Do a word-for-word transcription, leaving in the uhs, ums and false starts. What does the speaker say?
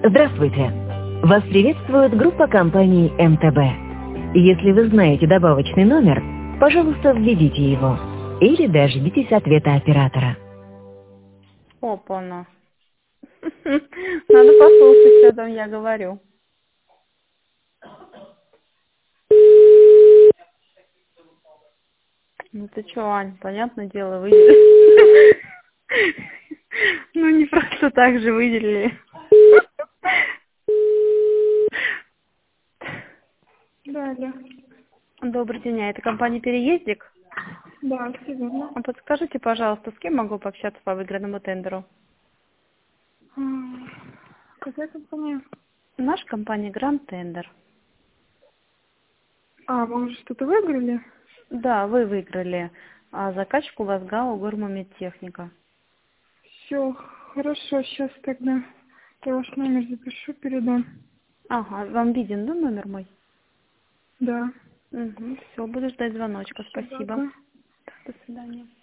Здравствуйте! Вас приветствует группа компаний эм тэ бэ. Если вы знаете добавочный номер, пожалуйста, введите его. Или дождитесь ответа оператора. Опа-на. Надо послушать, что там я говорю. Ну ты чё, Ань, понятное дело, выделили. Ну не просто так же выделили. Да, алло. Добрый день, а это компания «Переездик»? Да, все верно. А подскажите, пожалуйста, с кем могу пообщаться по выигранному тендеру? М, Какая компания? Наша компания «Гранд Тендер». А, вы уже что-то выиграли? Да, вы выиграли. А заказчик у вас ГАО «Гормомедтехника». Все, хорошо, сейчас тогда я ваш номер запишу, передам. Ага, вам виден, да, номер мой? Да. Угу, все, буду ждать звоночка, Всё, спасибо. пока. До свидания.